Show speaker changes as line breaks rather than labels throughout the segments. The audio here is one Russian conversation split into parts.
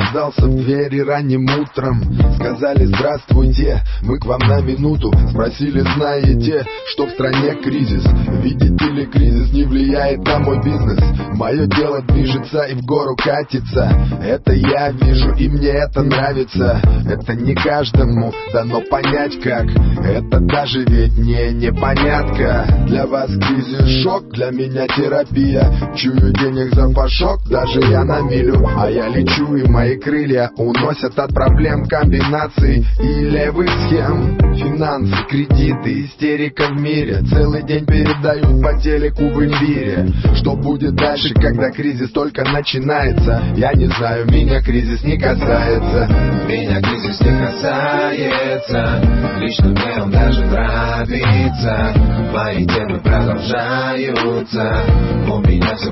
Оказался в двери ранним утром. Сказали: здравствуйте, мы к вам на минуту. Спросили: знаете, что в стране кризис? Видите ли, кризис не влияет на мой бизнес. Мое дело движется и в гору катится. Это я вижу, и мне это нравится. Это не каждому дано понять как. Это даже ведь не непонятка. Для вас кризис шок, для меня терапия. Чую денег за фашок, даже я на милю. А я лечу, и мои крылья уносят от проблем комбинаций и левых схем. Финансы, кредиты, истерика в мире. Целый день передают по телеку в эфире. Что будет дальше, когда кризис только начинается? Я не знаю, меня кризис не касается.
Меня кризис не касается. Лично мне он даже нравится. Мои темы продолжаются. У меня все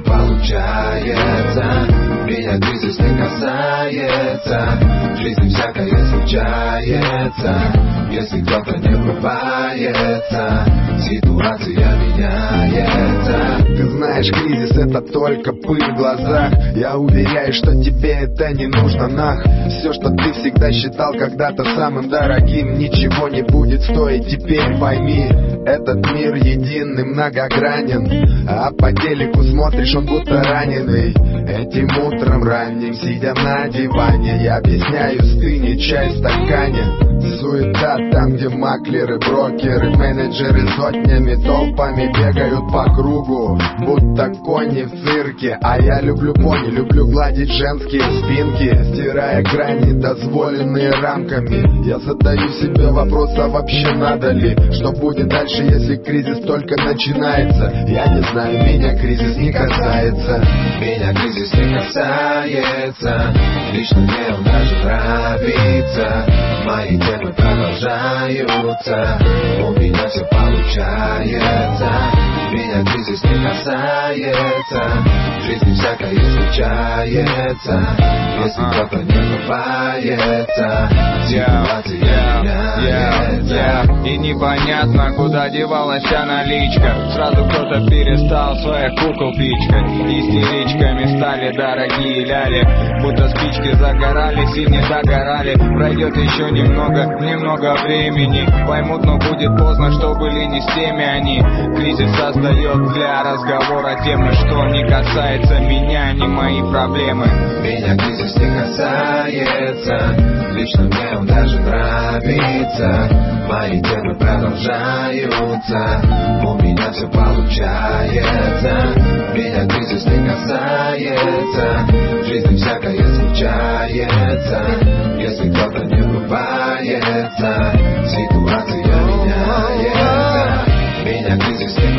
получается. Меня кризис не касается. В жизни всякое случается. Если кто-то не врубается, ситуация меняется.
Ты знаешь, кризис — это только пыль в глазах. Я уверяю, что тебе это не нужно, нах. Все, что ты всегда считал когда-то самым дорогим, ничего не будет стоить теперь, пойми. Этот мир един и многогранен, а по телеку смотришь, он будто раненый. Этим утром ранним, сидя на диване, я объясняю: стынет чай в стакане. Суета там, где маклеры, брокеры, менеджеры сотнями, толпами бегают по кругу, будто кони в цирке. А я люблю пони, люблю гладить женские спинки, стирая грани, дозволенные рамками. Я задаю себе вопрос: а вообще надо ли? Что будет дальше, если кризис только начинается? Я не знаю, меня кризис не касается.
Меня кризис не касается. Лично мне он даже нравится. Мои темы продолжаются. У меня все получается. Меня кризис не касается. В жизни всякое случается. Если кто-то не врубается, ситуация меняется.
И непонятно, куда девалась вся наличка. Сразу кто-то перестал своих кукол пичкать. Истеричками стали дорогие ляли. Будто спички загорались и не догорали. Пройдет еще немного времени. Поймут, но будет поздно, что были не с теми они. Кризис создает для разговора темы, что не касается меня, не мои проблемы.
Меня кризис не касается. Лично мне он даже нравится. Мои темы продолжаются. У меня все получается. Меня кризис не касается. В жизни всякое случается. Если кто-то не врубается, ситуация меняется. Меня кризис не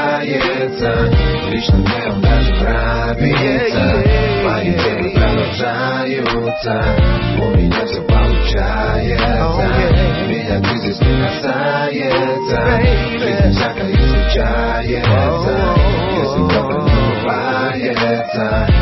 касается. Лично мне он даже нравится. Мои темы продолжаются. У меня все получается. Меня кризис не касается. В жизни всякое случается. Если кто-то не врубается,